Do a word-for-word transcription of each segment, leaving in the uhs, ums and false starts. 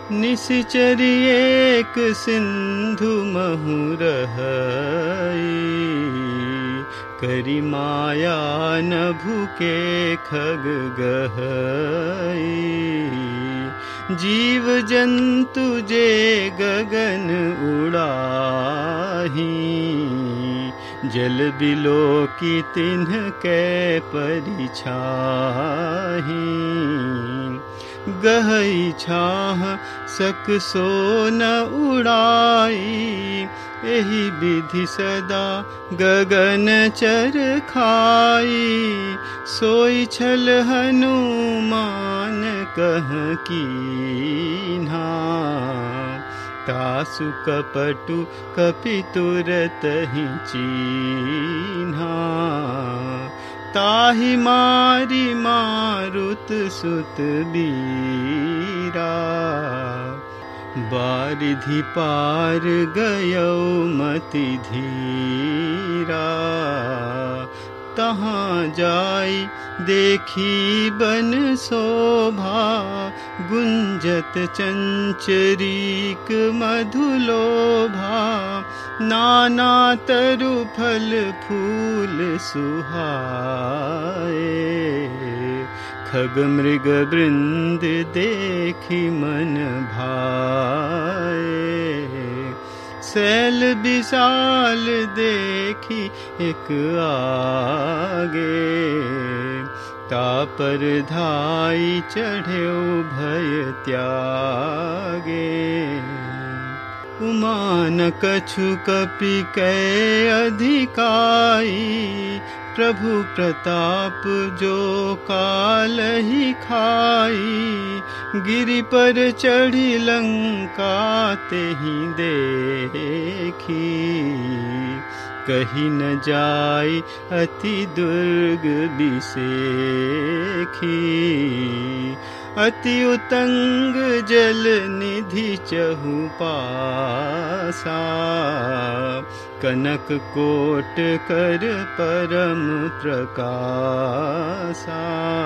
निश्चरी एक सिंधु महु रहई, करी माया नभु के खग गहई। जीव जंतु जे गगन उड़ाही, जल बिलो की तिन्ह के परिछाही। गहई छाह सक सो न उड़ाई, एहि विधि सदा गगन चर खाई। सोई छल हनुमान कह कीन्हा, तासु कपटु कपि तुरत ही चीन्हा। ताहि मारी मारुत सुत बीरा, बारिधि पार गयो मति धीरा। तहाँ जाई देखी बन शोभा, गुंजत चंचरीक मधुलोभा। नाना तरु फल फूल सुहाए, खग मृग वृंद देखी मन भाए। सैल विशाल देखी एक आगे, तापर धाई चढ़्यो भय त्यागे। उमान कछु कपि कै अधिकाई, प्रभु प्रताप जो कालहि खाई। गिरि पर चढ़ी लंका तेहि देखी, कही न जाय अति दुर्ग बिसेखी। अति उतंग जल निधि चहु पासा, कनक कोट कर परम प्रकाशा।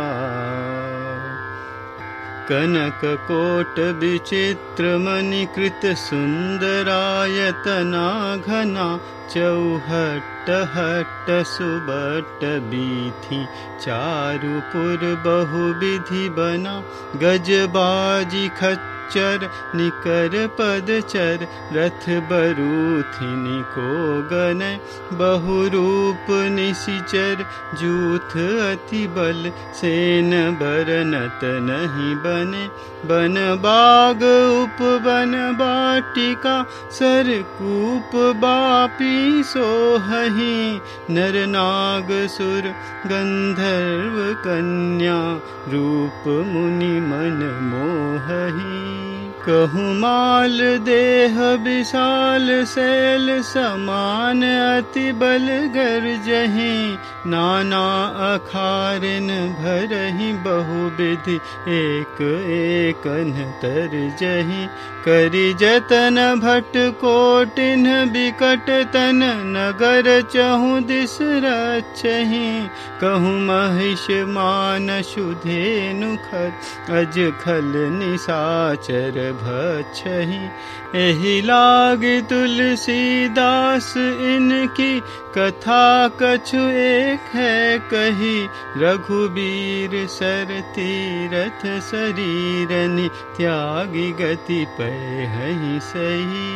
कनक कोट विचित्र मणिकृत सुंदरायतना घना। चौहट्ट हट्ट सुबट्ट बीथी, चारुपुर बहुविधि बना। गजबाजी खच्चर निकर पदचर, रथ बरूथिनी को गनय। बहुरूप निशिचर जूथ अति बल, सेन बरनत नहीं बने। बन बाग उपवन बाटिका, सरकूप बापी सोहहि। नर नाग सुर गंधर्व कन्या, रूप मुनि मन मोहहि। कहूँ माल देह विशाल, शैल समान अति बल गर्जहि। नाना अखारिन भरहि, बहुविधि एक एकन तरजहि। करि जतन भट कोटिन बिकट तन, नगर चहु दिस रक्षहि। कहूँ महिष मानसु धेनु खर, अज खल निशाचर भक्षहि। एहि लागी तुलसीदास इनकी, कथा कछु एक है कही। रघुबीर सर तीरथ शरीरनि, त्यागी गति पैहि सही।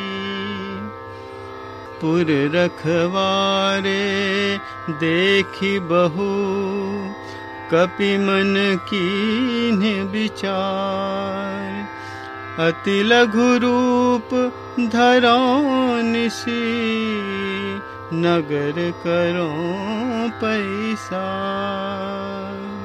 पुर रखवारे देखी बहु, कपि मन कीन्ह विचार। अति लघु रूप धरौं निसी, नगर करों पैसा।